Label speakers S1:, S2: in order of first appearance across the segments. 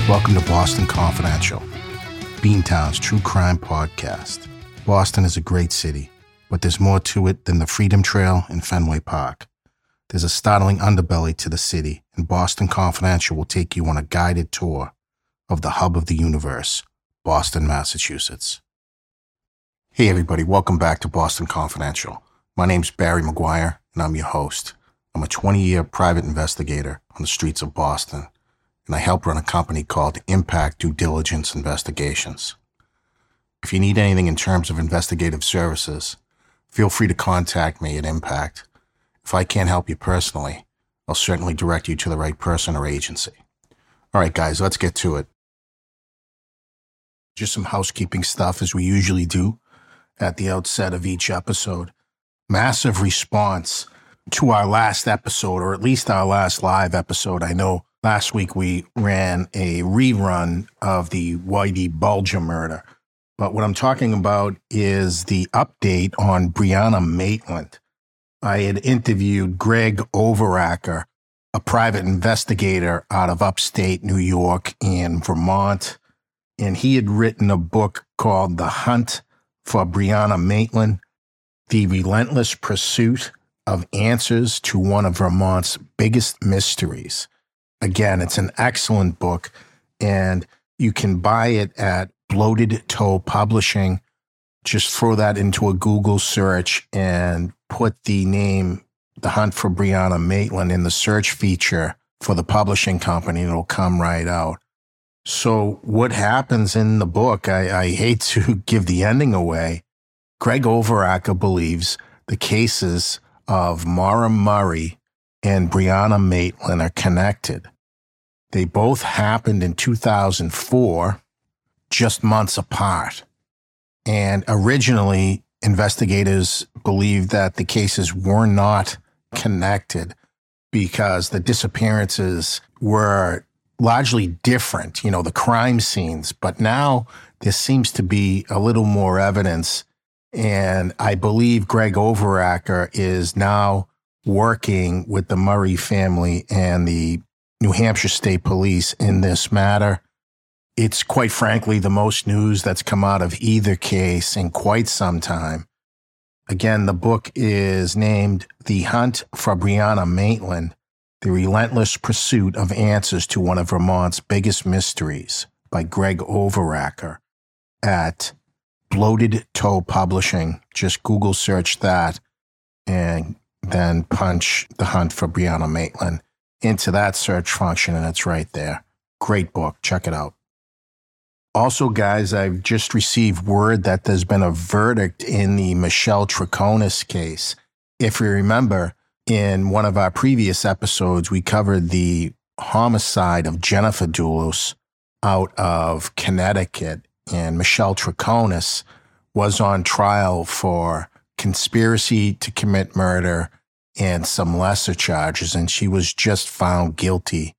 S1: Welcome to Boston Confidential, Beantown's true crime podcast. Boston is a great city, but there's more to it than the Freedom Trail and Fenway Park. There's a startling underbelly to the city, and Boston Confidential will take you on a guided tour of the hub of the universe, Boston, Massachusetts. Hey everybody, welcome back to Boston Confidential. My name's Barry McGuire, and I'm your host. I'm a 20-year private investigator on the streets of Boston, and I help run a company called Impact Due Diligence Investigations. If you need anything in terms of investigative services, feel free to contact me at Impact. If I can't help you personally, I'll certainly direct you to the right person or agency. All right, guys, let's get to it. Just some housekeeping stuff as we usually do at the outset of each episode. Massive response to our last episode, or at least our last live episode. I know last week we ran a rerun of the Whitey Bulger murder, but what I'm talking about is the update on Brianna Maitland. I had interviewed Greg Overacker, a private investigator out of upstate New York and Vermont, and he had written a book called The Hunt for Brianna Maitland, The Relentless Pursuit of Answers to One of Vermont's Biggest Mysteries. Again, it's an excellent book, and you can buy it at Bloated Toe Publishing. Just throw that into a Google search and put the name The Hunt for Brianna Maitland in the search feature for the publishing company, and it'll come right out. So what happens in the book, I hate to give the ending away. Greg Overacker believes the cases of Maura Murray and Brianna Maitland are connected. They both happened in 2004, just months apart. And originally, investigators believed that the cases were not connected because the disappearances were largely different, the crime scenes. But now there seems to be a little more evidence. And I believe Greg Overacker is now working with the Murray family and the New Hampshire State Police in this matter. It's quite frankly the most news that's come out of either case in quite some time. Again, the book is named The Hunt for Brianna Maitland, The Relentless Pursuit of Answers to One of Vermont's Biggest Mysteries by Greg Overacker at Bloated Toe Publishing. Just Google search that and then punch The Hunt for Brianna Maitland into that search function, and it's right there. Great book. Check it out. Also, guys, I've just received word that there's been a verdict in the Michelle Troconis case. If you remember, in one of our previous episodes, we covered the homicide of Jennifer Dulos out of Connecticut, and Michelle Troconis was on trial for conspiracy to commit murder and some lesser charges, and she was just found guilty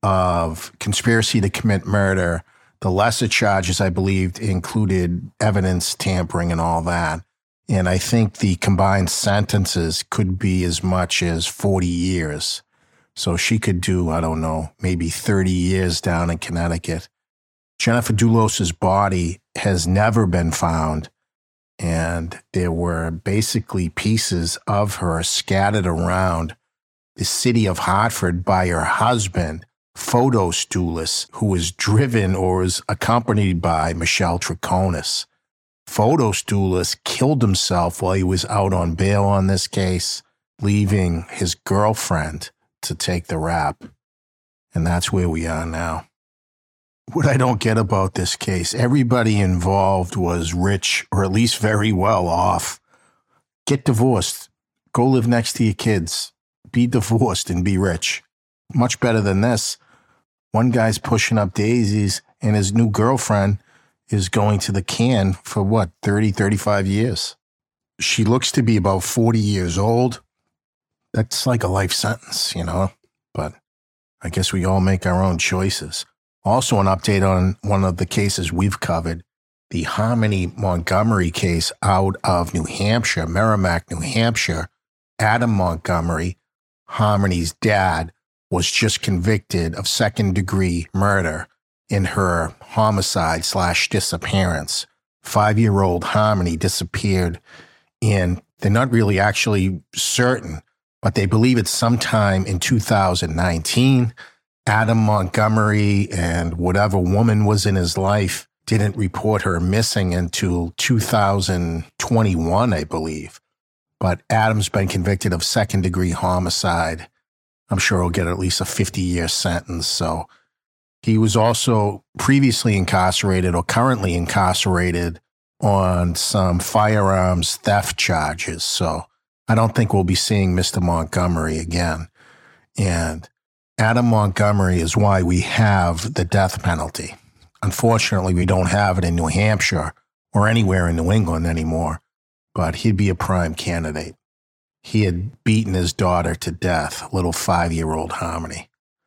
S1: of conspiracy to commit murder. The lesser charges, I believed, included evidence tampering and all that. And I think the combined sentences could be as much as 40 years. So she could do, I don't know, maybe 30 years down in Connecticut. Jennifer Dulos's body has never been found, and there were basically pieces of her scattered around the city of Hartford by her husband, Fotis Dulos, who was driven or was accompanied by Michelle Troconis. Fotis Dulos killed himself while he was out on bail on this case, leaving his girlfriend to take the rap. And that's where we are now. What I don't get about this case, everybody involved was rich or at least very well off. Get divorced. Go live next to your kids. Be divorced and be rich. Much better than this. One guy's pushing up daisies and his new girlfriend is going to the can for 30, 35 years. She looks to be about 40 years old. That's like a life sentence, but I guess we all make our own choices. Also, an update on one of the cases we've covered, the Harmony Montgomery case out of New Hampshire, Merrimack, New Hampshire. Adam Montgomery, Harmony's dad, was just convicted of second-degree murder in her homicide / disappearance. 5-year-old Harmony disappeared in, they're not really actually certain, but they believe it's sometime in 2019. Adam Montgomery and whatever woman was in his life didn't report her missing until 2021, I believe. But Adam's been convicted of second-degree homicide. I'm sure he'll get at least a 50-year sentence. So he was also previously incarcerated or currently incarcerated on some firearms theft charges. So I don't think we'll be seeing Mr. Montgomery again. And Adam Montgomery is why we have the death penalty. Unfortunately, we don't have it in New Hampshire or anywhere in New England anymore, but he'd be a prime candidate. He had beaten his daughter to death, little 5-year-old Harmony.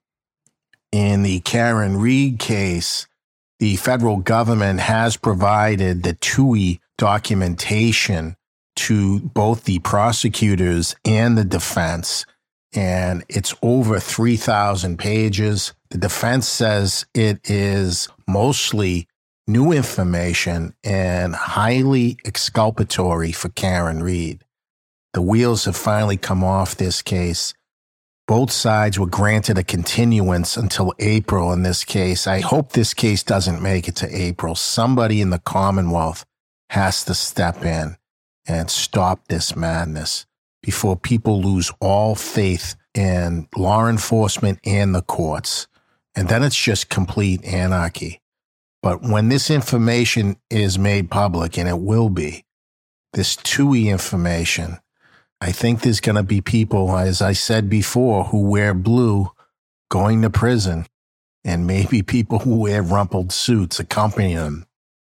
S1: In the Karen Read case, the federal government has provided the TUI documentation to both the prosecutors and the defense, and it's over 3,000 pages. The defense says it is mostly new information and highly exculpatory for Karen Read. The wheels have finally come off this case. Both sides were granted a continuance until April in this case. I hope this case doesn't make it to April. Somebody in the Commonwealth has to step in and stop this madness before people lose all faith in law enforcement and the courts. And then it's just complete anarchy. But when this information is made public, and it will be, this TUI information, I think there's going to be people, as I said before, who wear blue going to prison, and maybe people who wear rumpled suits accompanying them.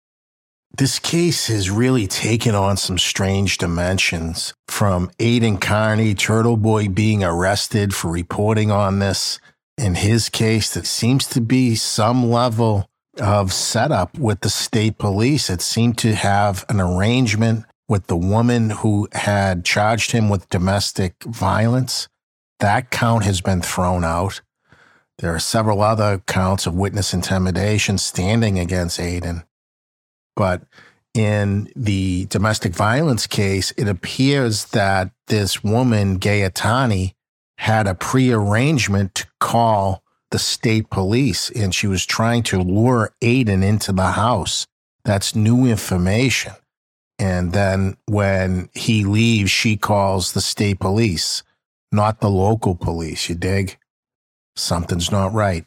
S1: This case has really taken on some strange dimensions, from Aidan Kearney, Turtle Boy, being arrested for reporting on this. In his case, there seems to be some level of setup with the state police. It seemed to have an arrangement with the woman who had charged him with domestic violence. That count has been thrown out. There are several other counts of witness intimidation standing against Aidan. But in the domestic violence case, it appears that this woman, Gayatani, had a prearrangement to call the state police, and she was trying to lure Aidan into the house. That's new information. And then when he leaves, she calls the state police, not the local police, you dig? Something's not right.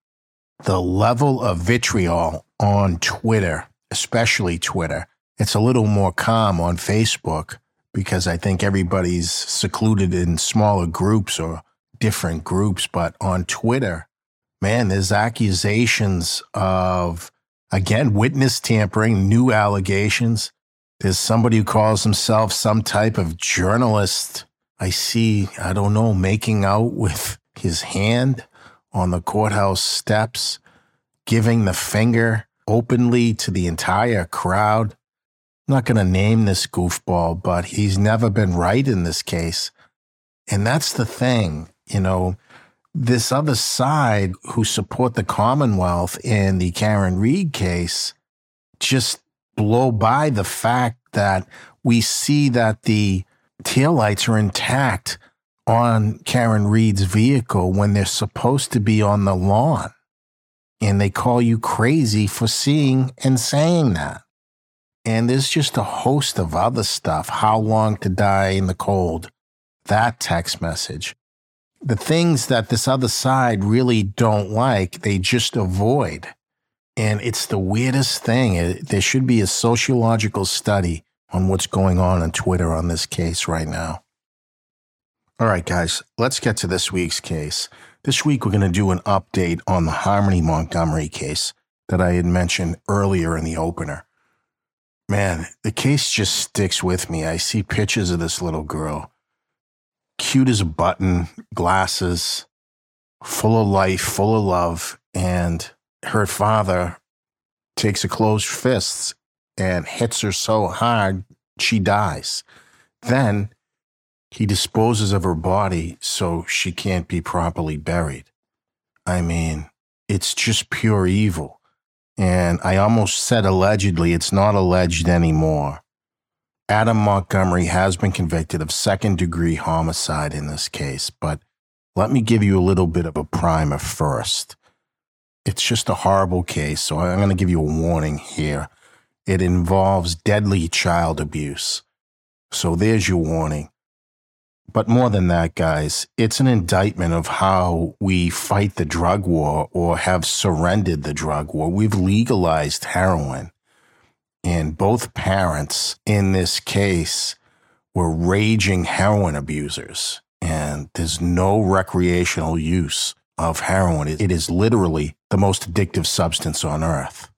S1: The level of vitriol on Twitter, especially Twitter, it's a little more calm on Facebook because I think everybody's secluded in smaller groups or different groups. But on Twitter, man, there's accusations of, again, witness tampering, new allegations. There's somebody who calls himself some type of journalist. I see, I don't know, making out with his hand on the courthouse steps, giving the finger openly to the entire crowd. I'm not going to name this goofball, but he's never been right in this case. And that's the thing, you know, this other side who support the Commonwealth in the Karen Read case just blow by the fact that we see that the taillights are intact on Karen Read's vehicle when they're supposed to be on the lawn. And they call you crazy for seeing and saying that. And there's just a host of other stuff. How long to die in the cold? That text message. The things that this other side really don't like, they just avoid. And it's the weirdest thing. There should be a sociological study on what's going on Twitter on this case right now. All right, guys, let's get to this week's case. This week, we're going to do an update on the Harmony Montgomery case that I had mentioned earlier in the opener. Man, the case just sticks with me. I see pictures of this little girl, cute as a button, glasses, full of life, full of love, and her father takes a closed fist and hits her so hard she dies. Then he disposes of her body so she can't be properly buried. I mean, it's just pure evil. And I almost said allegedly, it's not alleged anymore. Adam Montgomery has been convicted of second-degree homicide in this case, but let me give you a little bit of a primer first. It's just a horrible case, so I'm going to give you a warning here. It involves deadly child abuse. So there's your warning. But more than that, guys, it's an indictment of how we fight the drug war or have surrendered the drug war. We've legalized heroin. And both parents in this case were raging heroin abusers. And there's no recreational use of heroin. It is literally the most addictive substance on earth.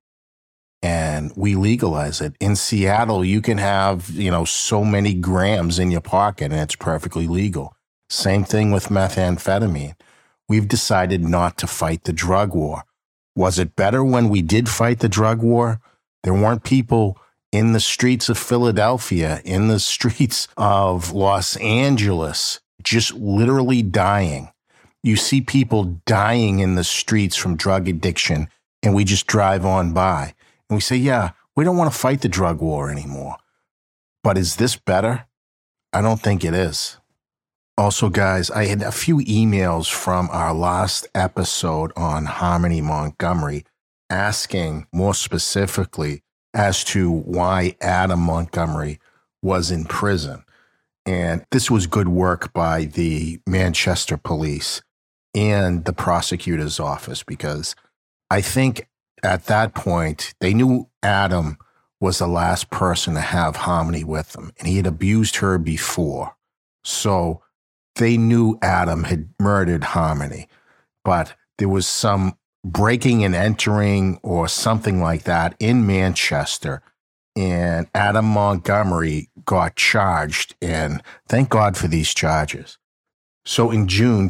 S1: And we legalize it. In Seattle, you can have, so many grams in your pocket and it's perfectly legal. Same thing with methamphetamine. We've decided not to fight the drug war. Was it better when we did fight the drug war? There weren't people in the streets of Philadelphia, in the streets of Los Angeles, just literally dying. You see people dying in the streets from drug addiction, and we just drive on by. And we say, yeah, we don't want to fight the drug war anymore. But is this better? I don't think it is. Also, guys, I had a few emails from our last episode on Harmony Montgomery asking more specifically as to why Adam Montgomery was in prison. And this was good work by the Manchester police and the prosecutor's office, because I think at that point, they knew Adam was the last person to have Harmony with them, and he had abused her before. So they knew Adam had murdered Harmony, but there was some breaking and entering or something like that in Manchester, and Adam Montgomery got charged, and thank God for these charges. So in June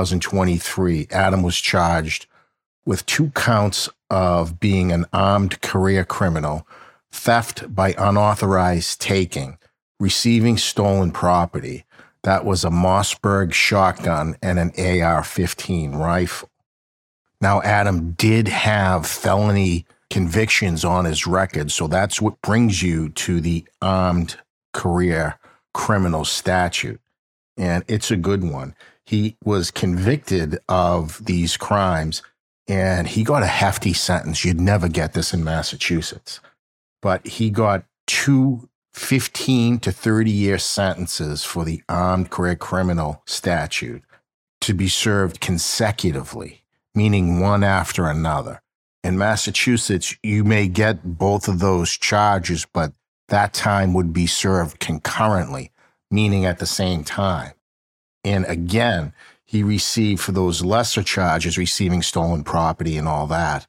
S1: 2023, Adam was charged with 2 counts of being an armed career criminal, theft by unauthorized taking, receiving stolen property. That was a Mossberg shotgun and an AR-15 rifle. Now, Adam did have felony convictions on his record, so that's what brings you to the armed career criminal statute. And it's a good one. He was convicted of these crimes, and he got a hefty sentence. You'd never get this in Massachusetts. But he got 2 15 to 30-year sentences for the armed career criminal statute to be served consecutively, meaning one after another. In Massachusetts, you may get both of those charges, but that time would be served concurrently, meaning at the same time. And again, he received, for those lesser charges, receiving stolen property and all that,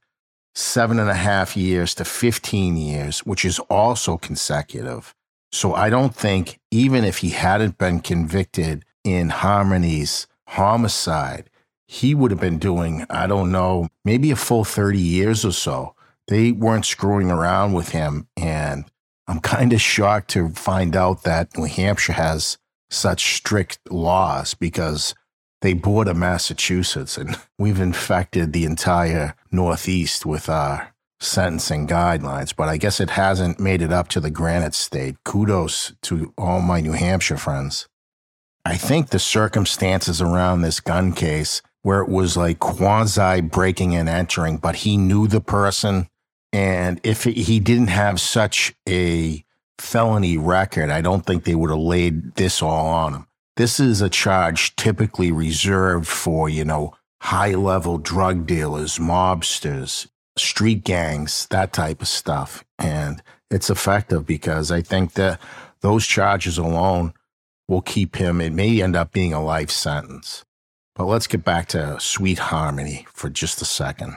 S1: 7.5 years to 15 years, which is also consecutive. So I don't think, even if he hadn't been convicted in Harmony's homicide, he would have been doing, I don't know, maybe a full 30 years or so. They weren't screwing around with him. And I'm kind of shocked to find out that New Hampshire has such strict laws, because they border Massachusetts, and we've infected the entire Northeast with our sentencing guidelines. But I guess it hasn't made it up to the Granite State. Kudos to all my New Hampshire friends. I think the circumstances around this gun case, where it was like quasi breaking and entering, but he knew the person, and if he didn't have such a felony record, I don't think they would have laid this all on him. This is a charge typically reserved for, high-level drug dealers, mobsters, street gangs, that type of stuff. And it's effective because I think that those charges alone will keep him. It may end up being a life sentence. But let's get back to Sweet Harmony for just a second.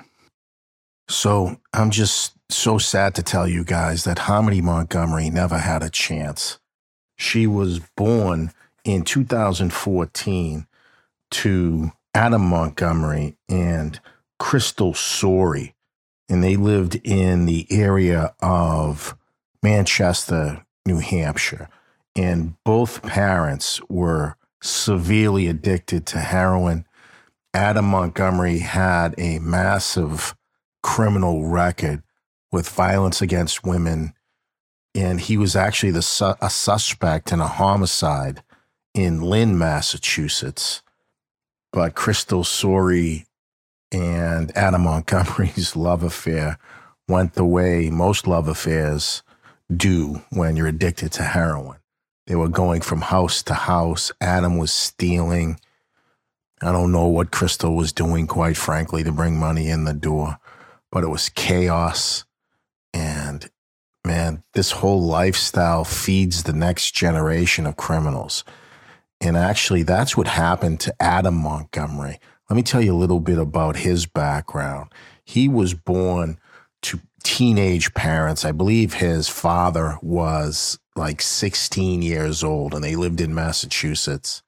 S1: So I'm just so sad to tell you guys that Harmony Montgomery never had a chance. She was born in 2014 to Adam Montgomery and Crystal Sorey, and they lived in the area of Manchester, New Hampshire. And both parents were severely addicted to heroin, Adam Montgomery had a massive criminal record with violence against women, and he was actually a suspect in a homicide in Lynn, Massachusetts. But Crystal Sorey and Adam Montgomery's love affair went the way most love affairs do when you're addicted to heroin. They were going from house to house. Adam was stealing. I don't know what Crystal was doing, quite frankly, to bring money in the door, but it was chaos. And man, this whole lifestyle feeds the next generation of criminals. And actually, that's what happened to Adam Montgomery. Let me tell you a little bit about his background. He was born to teenage parents. I believe his father was like 16 years old, and they lived in Massachusetts.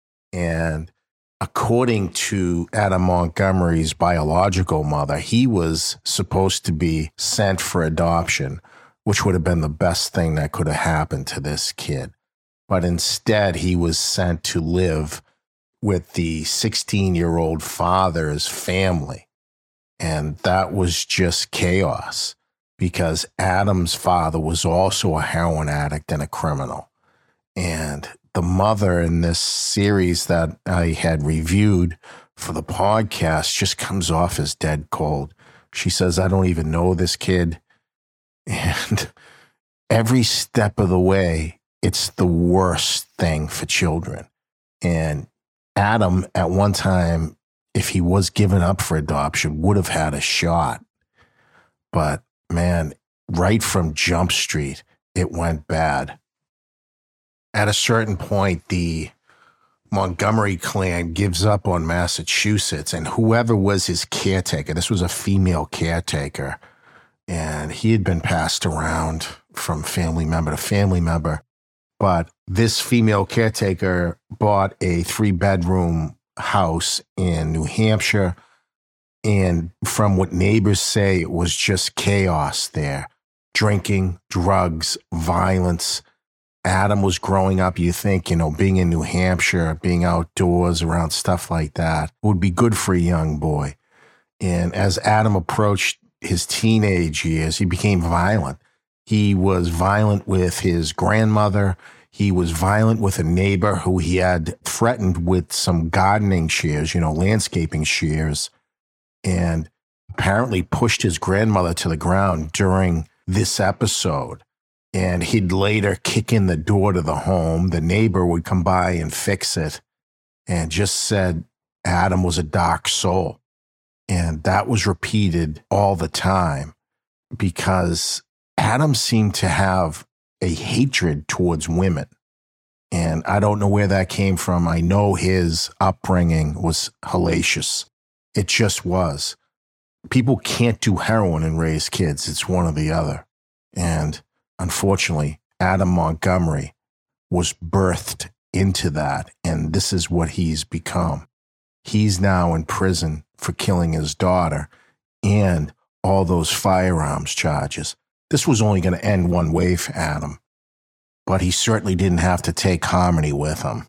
S1: And according to Adam Montgomery's biological mother, he was supposed to be sent for adoption, which would have been the best thing that could have happened to this kid. But instead, he was sent to live with the 16-year-old father's family. And that was just chaos because Adam's father was also a heroin addict and a criminal. And the mother in this series that I had reviewed for the podcast just comes off as dead cold. She says, I don't even know this kid. And every step of the way, it's the worst thing for children. And Adam, at one time, if he was given up for adoption, would have had a shot. But man, right from Jump Street, it went bad. At a certain point, the Montgomery clan gives up on Massachusetts, and whoever was his caretaker, this was a female caretaker, and he had been passed around from family member to family member. But this female caretaker bought a 3-bedroom house in New Hampshire. And from what neighbors say, it was just chaos there. Drinking, drugs, violence. Adam was growing up, you think, being in New Hampshire, being outdoors around stuff like that would be good for a young boy. And as Adam approached his teenage years, he became violent. He was violent with his grandmother. He was violent with a neighbor who he had threatened with some gardening shears, landscaping shears, and apparently pushed his grandmother to the ground during this episode. And he'd later kick in the door to the home. The neighbor would come by and fix it and just said Adam was a dark soul. And that was repeated all the time because Adam seemed to have a hatred towards women. And I don't know where that came from. I know his upbringing was hellacious. It just was. People can't do heroin and raise kids. It's one or the other. And unfortunately, Adam Montgomery was birthed into that. And this is what he's become. He's now in prison for killing his daughter and all those firearms charges. This was only going to end one way for Adam, but he certainly didn't have to take Harmony with him.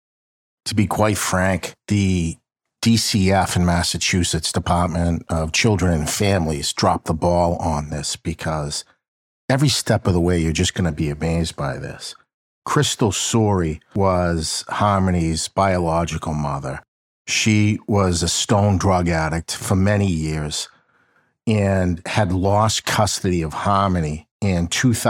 S1: To be quite frank, the DCF in Massachusetts, Department of Children and Families, dropped the ball on this because every step of the way, you're just going to be amazed by this. Crystal Sorey was Harmony's biological mother. She was a stone drug addict for many years and had lost custody of Harmony in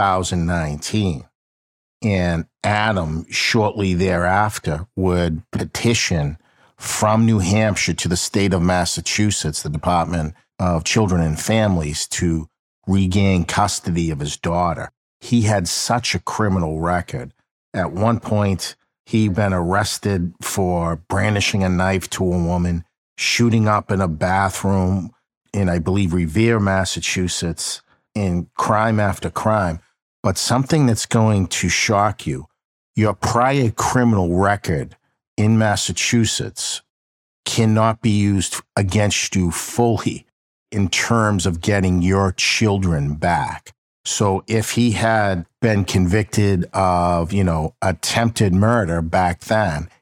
S1: 2019. And Adam, shortly thereafter, would petition from New Hampshire to the state of Massachusetts, the Department of Children and Families, to regain custody of his daughter. He had such a criminal record. At one point, he'd been arrested for brandishing a knife to a woman, shooting up in a bathroom in, I believe, Revere, Massachusetts, in crime after crime. But something that's going to shock you, your prior criminal record in Massachusetts cannot be used against you fully in terms of getting your children back. So if he had been convicted of, attempted murder back then,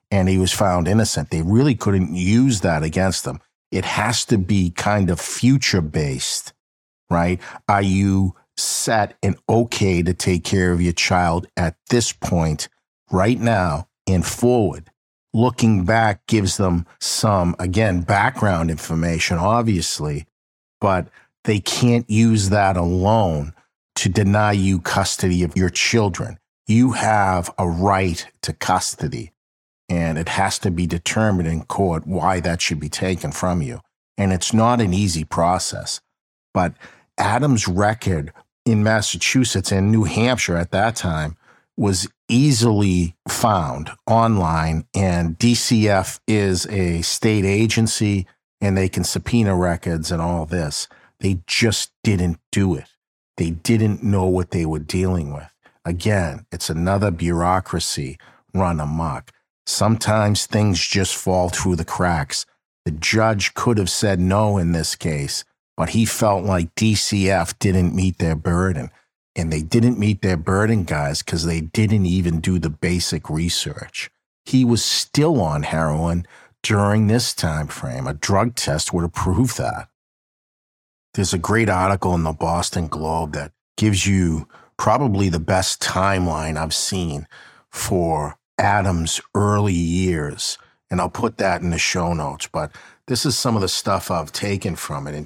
S1: and he was found innocent. They really couldn't use that against him. It has to be kind of future-based, right? Are you set and okay to take care of your child at this point, right now, and forward? Looking back gives them some, again, background information, obviously, but they can't use that alone to deny you custody of your children. You have a right to custody, and it has to be determined in court why that should be taken from you. And it's not an easy process. But Adam's record in Massachusetts and New Hampshire at that time was easily found online, and DCF is a state agency, and they can subpoena records and all this. They just didn't do it. They didn't know what they were dealing with. Again, it's another bureaucracy run amok. Sometimes things just fall through the cracks. The judge could have said no in this case, but he felt like DCF didn't meet their burden. And they didn't meet their burden, guys, because they didn't even do the basic research. He was still on heroin during this time frame. A drug test would have proved that. There's a great article in the Boston Globe that gives you probably the best timeline I've seen for Adam's early years. And I'll put that in the show notes. But this is some of the stuff I've taken from it. In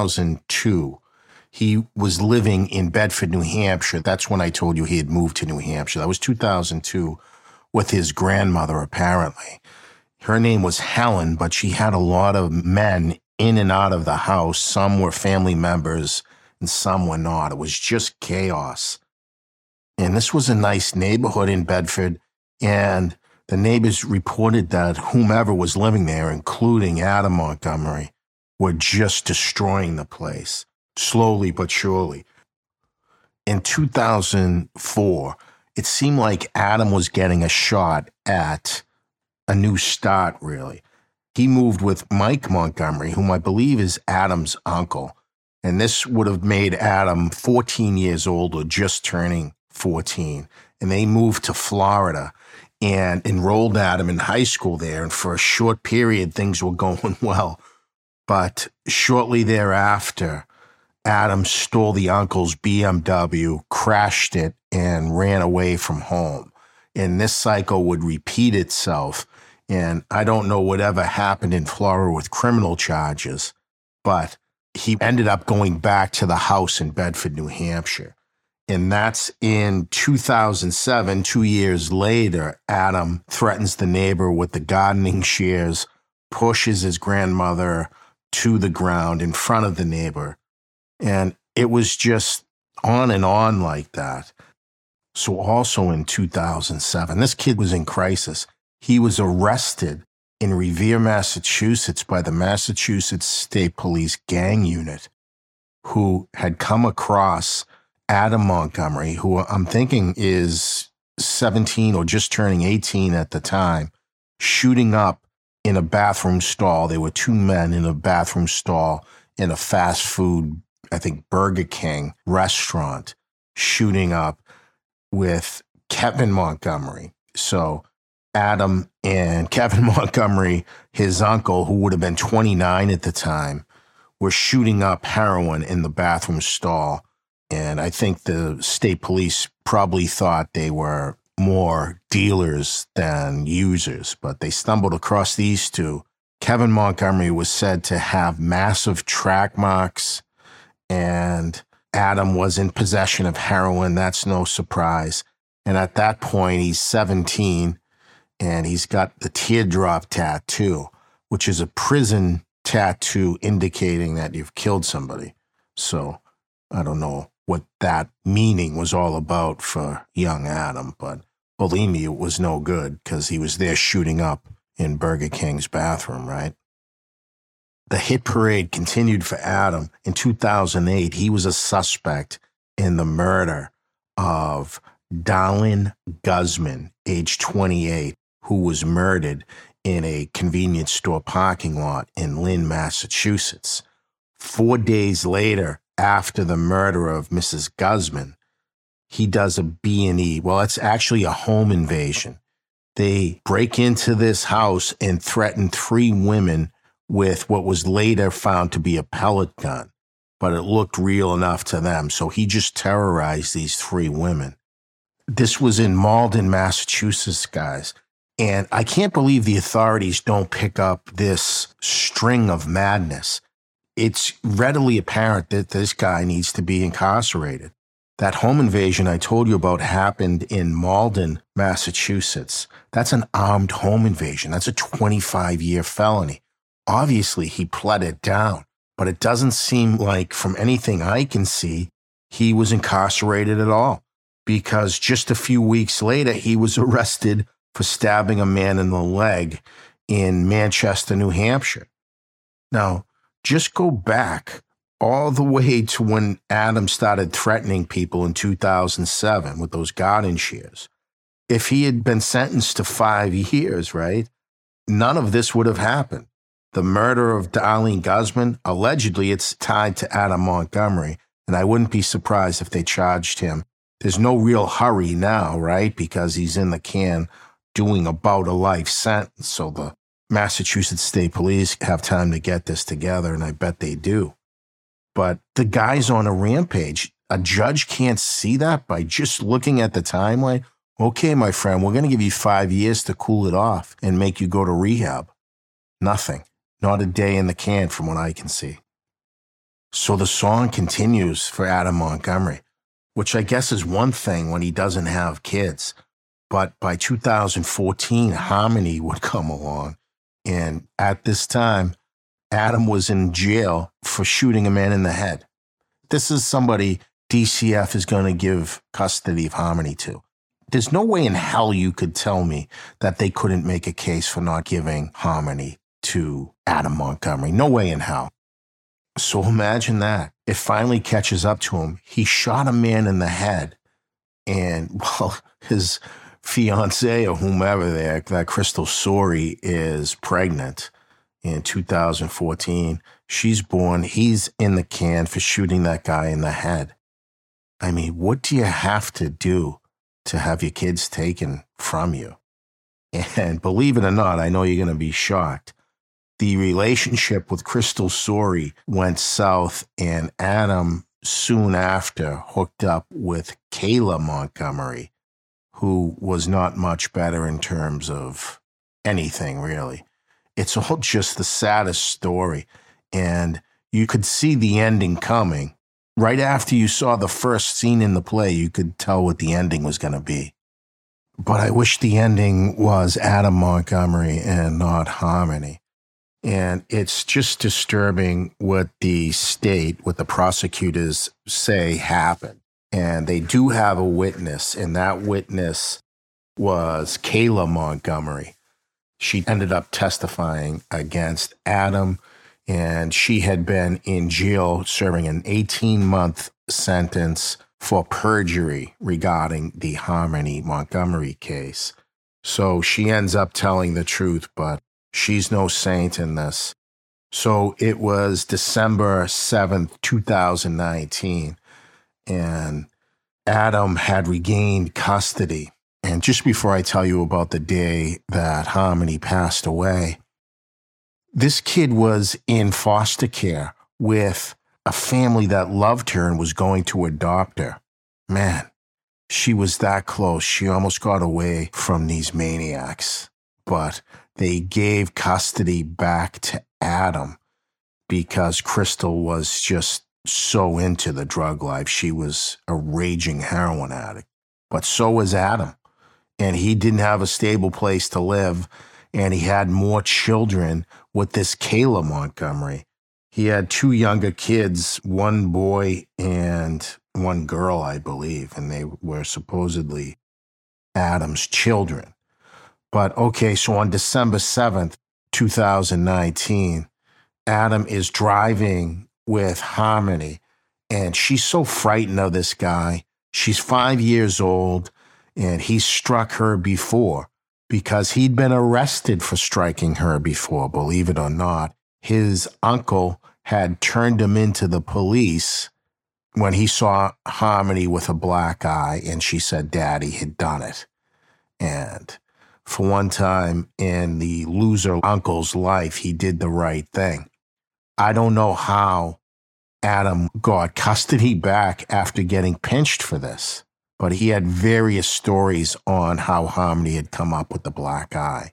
S1: 2002, he was living in Bedford, New Hampshire. That's when I told you he had moved to New Hampshire. That was 2002 with his grandmother, apparently. Her name was Helen, but she had a lot of men in and out of the house. Some were family members and some were not. It was just chaos. And this was a nice neighborhood in Bedford, and the neighbors reported that whomever was living there, including Adam Montgomery, were just destroying the place, slowly but surely. In 2004, it seemed like Adam was getting a shot at a new start, really. He moved with Mike Montgomery, whom I believe is Adam's uncle. And this would have made Adam 14 years old, or just turning 14. And they moved to Florida and enrolled Adam in high school there. And for a short period, things were going well. But shortly thereafter, Adam stole the uncle's BMW, crashed it, and ran away from home. And this cycle would repeat itself. And I don't know whatever happened in Florida with criminal charges, but he ended up going back to the house in Bedford, New Hampshire. And that's in 2007, 2 years later. Adam threatens the neighbor with the gardening shears, pushes his grandmother to the ground in front of the neighbor. And it was just on and on like that. So also in 2007, this kid was in crisis. He was arrested in Revere, Massachusetts by the Massachusetts State Police gang unit, who had come across Adam Montgomery, who I'm thinking is 17 or just turning 18 at the time, shooting up in a bathroom stall. There were two men in a bathroom stall in a fast food, I think Burger King restaurant, shooting up with Kevin Montgomery. So Adam and Kevin Montgomery, his uncle, who would have been 29 at the time, were shooting up heroin in the bathroom stall. And I think the state police probably thought they were more dealers than users, but they stumbled across these two. Kevin Montgomery was said to have massive track marks, and Adam was in possession of heroin. That's no surprise. And at that point, he's 17, and he's got the teardrop tattoo, which is a prison tattoo indicating that you've killed somebody. So I don't know what that meaning was all about for young Adam, but believe me, it was no good because he was there shooting up in Burger King's bathroom, right? The hit parade continued for Adam. In 2008, he was a suspect in the murder of Darlene Guzman, age 28, who was murdered in a convenience store parking lot in Lynn, Massachusetts. 4 days later, after the murder of Mrs. Guzman, he does a B&E. Well, it's actually a home invasion. They break into this house and threaten 3 women with what was later found to be a pellet gun, but it looked real enough to them. So he just terrorized these 3 women. This was in Malden, Massachusetts, guys. And I can't believe the authorities don't pick up this string of madness. It's readily apparent that this guy needs to be incarcerated. That home invasion I told you about happened in Malden, Massachusetts. That's an armed home invasion. That's a 25-year felony. Obviously, he pled it down, but it doesn't seem like, from anything I can see, he was incarcerated at all, because just a few weeks later, he was arrested for stabbing a man in the leg in Manchester, New Hampshire. Now, just go back all the way to when Adam started threatening people in 2007 with those garden shears. If he had been sentenced to 5 years, right, none of this would have happened. The murder of Darlene Guzman, allegedly it's tied to Adam Montgomery, and I wouldn't be surprised if they charged him. There's no real hurry now, right, because he's in the can doing about a life sentence, so the Massachusetts State Police have time to get this together, and I bet they do. But the guy's on a rampage. A judge can't see that by just looking at the timeline. Okay, my friend, we're going to give you 5 years to cool it off and make you go to rehab. Nothing. Not a day in the can from what I can see. So the song continues for Adam Montgomery, which I guess is one thing when he doesn't have kids. But by 2014, Harmony would come along. And at this time, Adam was in jail for shooting a man in the head. This is somebody DCF is going to give custody of Harmony to. There's no way in hell you could tell me that they couldn't make a case for not giving Harmony to Adam Montgomery. No way in hell. So imagine that. It finally catches up to him. He shot a man in the head, and, well, his fiancée or whomever there, that Crystal Sorey, is pregnant in 2014. She's born. He's in the can for shooting that guy in the head. I mean, what do you have to do to have your kids taken from you? And believe it or not, I know you're going to be shocked. The relationship with Crystal Sorey went south, and Adam soon after hooked up with Kayla Montgomery, who was not much better in terms of anything, really. It's all just the saddest story. And you could see the ending coming. Right after you saw the first scene in the play, you could tell what the ending was going to be. But I wish the ending was Adam Montgomery and not Harmony. And it's just disturbing what the state, what the prosecutors say happened. And they do have a witness, and that witness was Kayla Montgomery. She ended up testifying against Adam, and she had been in jail serving an 18-month sentence for perjury regarding the Harmony Montgomery case. So she ends up telling the truth, but she's no saint in this. So it was December 7th, 2019, and Adam had regained custody. And just before I tell you about the day that Harmony passed away, this kid was in foster care with a family that loved her and was going to adopt her. Man, she was that close. She almost got away from these maniacs. But they gave custody back to Adam because Crystal was just so into the drug life. She was a raging heroin addict. But so was Adam. And he didn't have a stable place to live. And he had more children with this Kayla Montgomery. He had 2 younger kids, 1 boy and 1 girl, I believe. And they were supposedly Adam's children. But okay, so on December 7th, 2019, Adam is driving with Harmony, and she's so frightened of this guy. She's 5 years old, and he struck her before because he'd been arrested for striking her before, believe it or not. His uncle had turned him into the police when he saw Harmony with a black eye, and she said Daddy had done it. And for one time in the loser uncle's life, he did the right thing. I don't know how Adam got custody back after getting pinched for this, but he had various stories on how Harmony had come up with the black eye.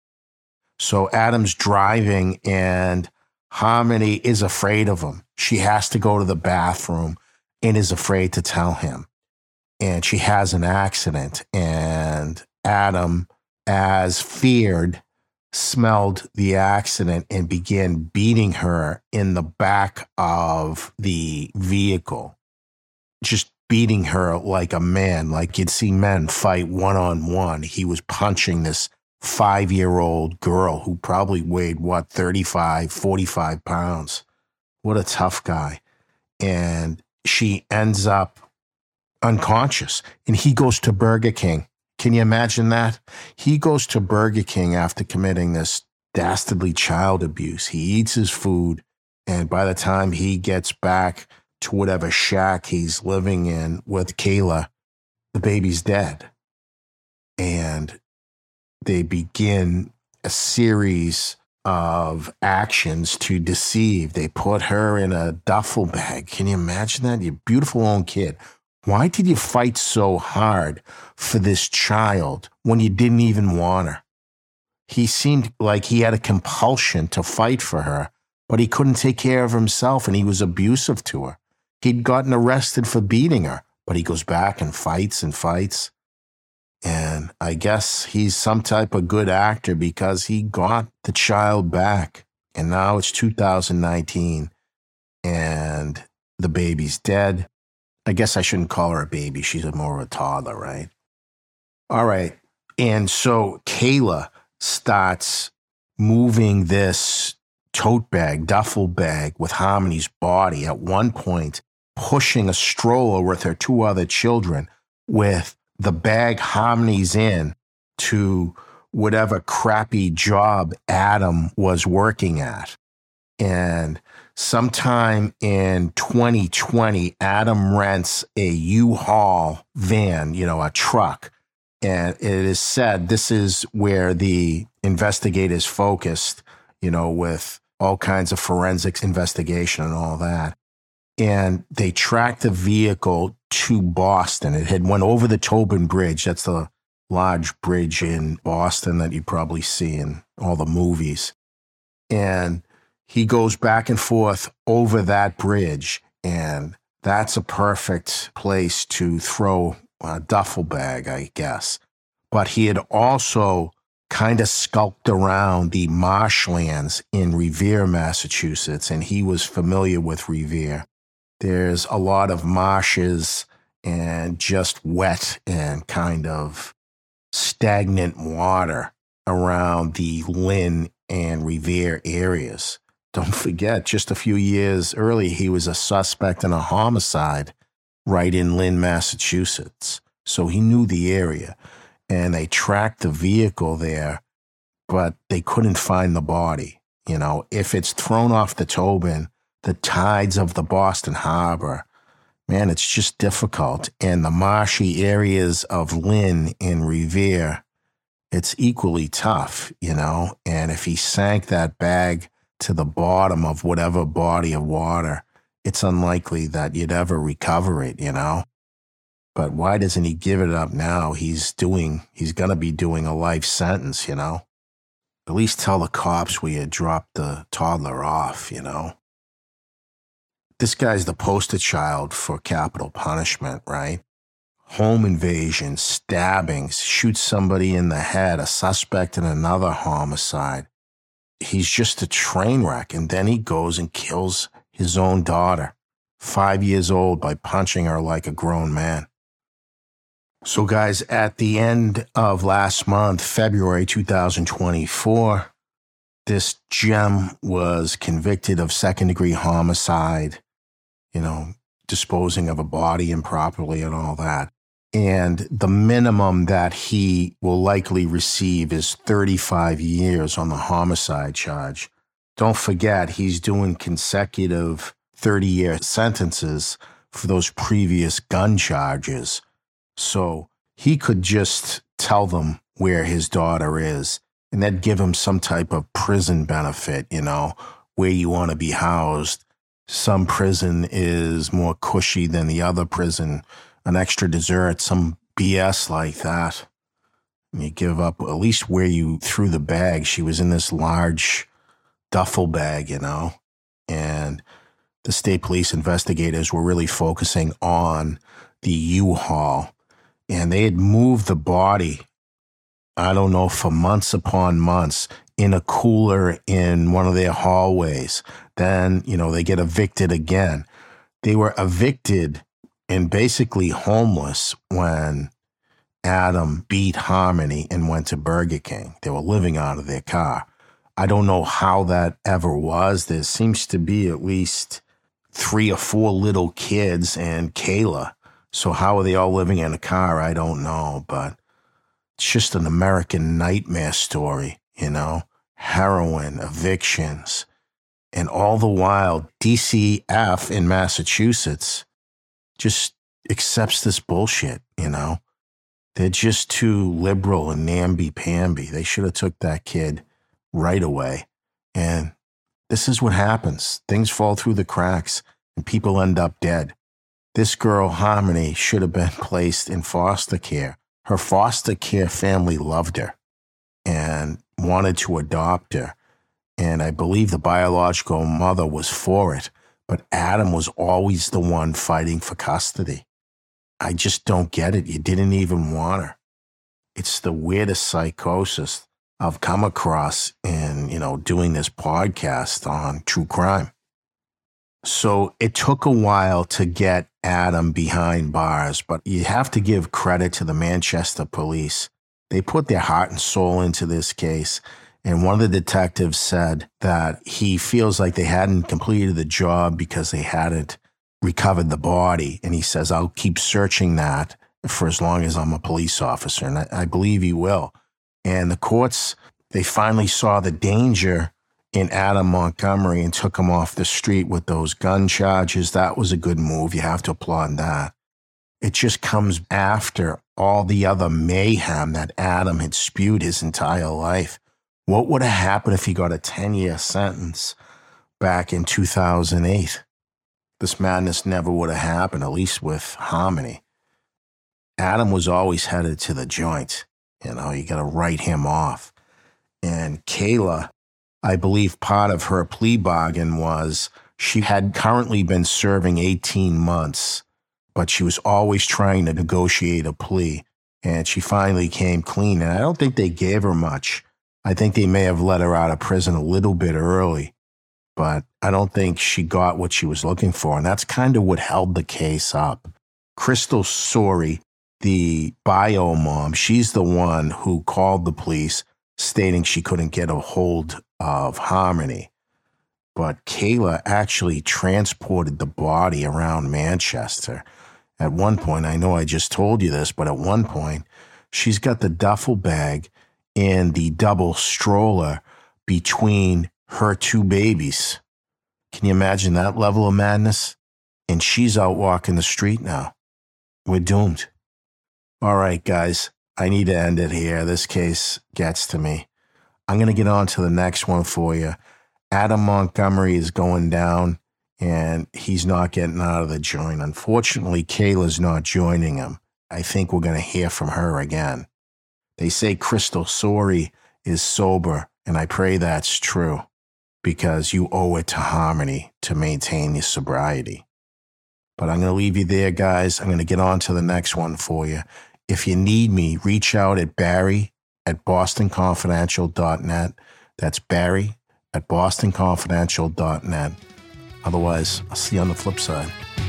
S1: So Adam's driving and Harmony is afraid of him. She has to go to the bathroom and is afraid to tell him. And she has an accident, and Adam, as feared, smelled the accident and began beating her in the back of the vehicle, just beating her like a man, like you'd see men fight one-on-one. He was punching this 5-year-old girl who probably weighed, 35, 45 pounds. What a tough guy. And she ends up unconscious, and he goes to Burger King. Can you imagine that? He goes to Burger King after committing this dastardly child abuse. He eats his food, and by the time he gets back to whatever shack he's living in with Kayla, the baby's dead. And they begin a series of actions to deceive. They put her in a duffel bag. Can you imagine that? You beautiful own kid. Why did you fight so hard for this child when you didn't even want her? He seemed like he had a compulsion to fight for her, but he couldn't take care of himself, and he was abusive to her. He'd gotten arrested for beating her, but he goes back and fights and fights. And I guess he's some type of good actor because he got the child back. And now it's 2019, and the baby's dead. I guess I shouldn't call her a baby. She's more of a toddler, right? All right. And so Kayla starts moving this tote bag, duffel bag with Harmony's body, at one point pushing a stroller with her 2 other children with the bag Harmony's in to whatever crappy job Adam was working at. And sometime in 2020, Adam rents a U-Haul van, a truck. And it is said this is where the investigators focused, with all kinds of forensics investigation and all that. And they tracked the vehicle to Boston. It had went over the Tobin Bridge. That's the large bridge in Boston that you probably see in all the movies. And he goes back and forth over that bridge, and that's a perfect place to throw a duffel bag, I guess. But he had also kind of skulked around the marshlands in Revere, Massachusetts, and he was familiar with Revere. There's a lot of marshes and just wet and kind of stagnant water around the Lynn and Revere areas. Don't forget, just a few years earlier, he was a suspect in a homicide right in Lynn, Massachusetts. So he knew the area, and they tracked the vehicle there, but they couldn't find the body. If it's thrown off the Tobin, the tides of the Boston Harbor, man, it's just difficult. And the marshy areas of Lynn and Revere, it's equally tough, And if he sank that bag to the bottom of whatever body of water, it's unlikely that you'd ever recover it, But why doesn't he give it up now? He's going to be doing a life sentence, At least tell the cops where you dropped the toddler off, This guy's the poster child for capital punishment, right? Home invasion, stabbings, shoots somebody in the head, a suspect in another homicide. He's just a train wreck, and then he goes and kills his own daughter, 5 years old, by punching her like a grown man. So guys, at the end of last month, February 2024, this gem was convicted of second-degree homicide, disposing of a body improperly and all that. And the minimum that he will likely receive is 35 years on the homicide charge. Don't forget, he's doing consecutive 30-year sentences for those previous gun charges. So he could just tell them where his daughter is. And that'd give him some type of prison benefit, where you want to be housed. Some prison is more cushy than the other prison, an extra dessert, some BS like that. And you give up at least where you threw the bag. She was in this large duffel bag, and the state police investigators were really focusing on the U-Haul, and they had moved the body, I don't know, for months upon months in a cooler in one of their hallways. Then, they get evicted again. They were evicted and basically homeless when Adam beat Harmony and went to Burger King. They were living out of their car. I don't know how that ever was. There seems to be at least 3 or 4 little kids and Kayla. So how are they all living in a car? I don't know, but it's just an American nightmare story, heroin, evictions. And all the while, DCF in Massachusetts just accepts this bullshit, They're just too liberal and namby-pamby. They should have took that kid right away. And this is what happens. Things fall through the cracks and people end up dead. This girl, Harmony, should have been placed in foster care. Her foster care family loved her and wanted to adopt her. And I believe the biological mother was for it, but Adam was always the one fighting for custody. I just don't get it. You didn't even want her. It's the weirdest psychosis I've come across in, doing this podcast on true crime. So it took a while to get Adam behind bars, but you have to give credit to the Manchester police. They put their heart and soul into this case. And one of the detectives said that he feels like they hadn't completed the job because they hadn't recovered the body. And he says, I'll keep searching that for as long as I'm a police officer. And I believe he will. And the courts, they finally saw the danger in Adam Montgomery and took him off the street with those gun charges. That was a good move. You have to applaud that. It just comes after all the other mayhem that Adam had spewed his entire life. What would have happened if he got a 10-year sentence back in 2008? This madness never would have happened, at least with Harmony. Adam was always headed to the joint. You got to write him off. And Kayla, I believe part of her plea bargain was she had currently been serving 18 months, but she was always trying to negotiate a plea. And she finally came clean. And I don't think they gave her much. I think they may have let her out of prison a little bit early, but I don't think she got what she was looking for. And that's kind of what held the case up. Crystal Sorey, the bio mom, she's the one who called the police stating she couldn't get a hold of Harmony. But Kayla actually transported the body around Manchester. At one point, I know I just told you this, but at one point, she's got the duffel bag and the double stroller between her 2 babies. Can you imagine that level of madness? And she's out walking the street now. We're doomed. All right, guys, I need to end it here. This case gets to me. I'm going to get on to the next one for you. Adam Montgomery is going down, and he's not getting out of the joint. Unfortunately, Kayla's not joining him. I think we're going to hear from her again. They say Crystal Sorey is sober, and I pray that's true because you owe it to Harmony to maintain your sobriety. But I'm going to leave you there, guys. I'm going to get on to the next one for you. If you need me, reach out at barry@bostonconfidential.net. That's barry@bostonconfidential.net. Otherwise, I'll see you on the flip side.